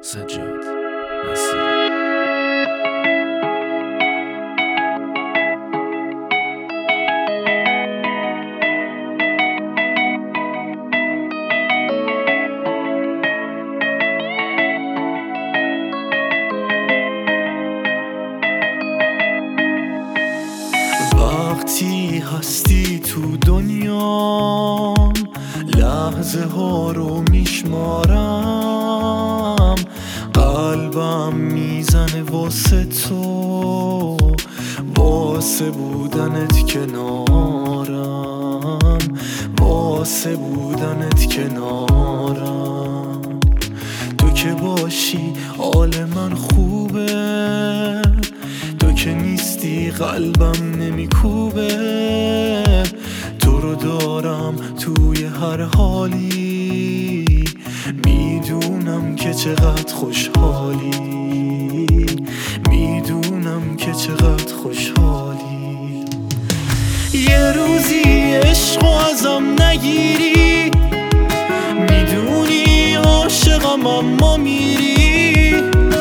سجاد نصیر. وقتی هستی تو دنیام لحظه ها رو میشمارم، قلبم میزنه واسه تو، واسه بودنت کنارم، واسه بودنت کنارم. تو که باشی حال من خوبه، تو که نیستی قلبم نمیکوبه. تو رو دارم توی هر حالی، میدونم که چقدر خوشحالی، میدونم که چقدر خوشحالی. یه روزی عشقو ازم نگیری، میدونی عاشقم اما میری،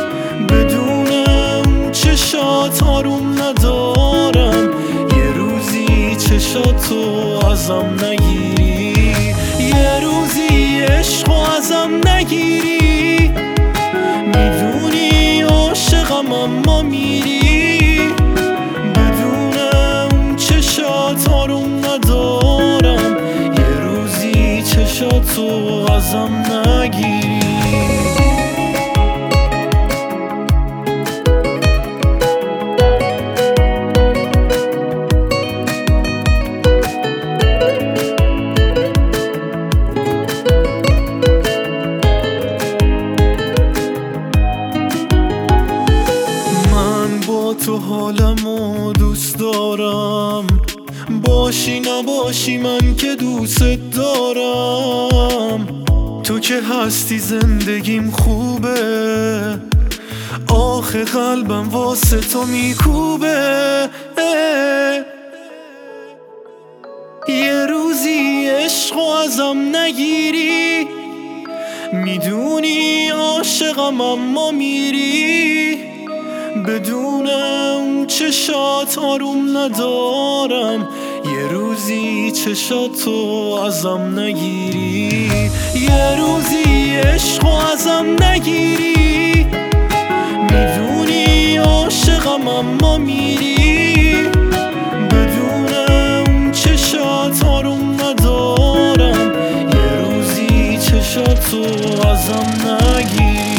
بدونم چشات آروم ندارم. یه روزی چشاتو ازم نگیری، یه روزی عشقو ازم نگیری، میدونی عاشقم اما میری، بدونم چشات آروم ندارم. یه روزی چشاتو ازم نگیری. تو حالمو دوست دارم، باشی نباشی من که دوست دارم. تو که هستی زندگیم خوبه، آخه قلبم واسه تو میکوبه. یه روزی عشقو ازم نگیری، میدونی عاشقم اما میری، بدونم چشات آروم ندارم. یه روزی چشاتو ازم نگیری، یه روزی عشقو ازم نگیری، میدونی عاشقم اما میری، بدونم چشات آروم ندارم. یه روزی چشاتو ازم نگیری.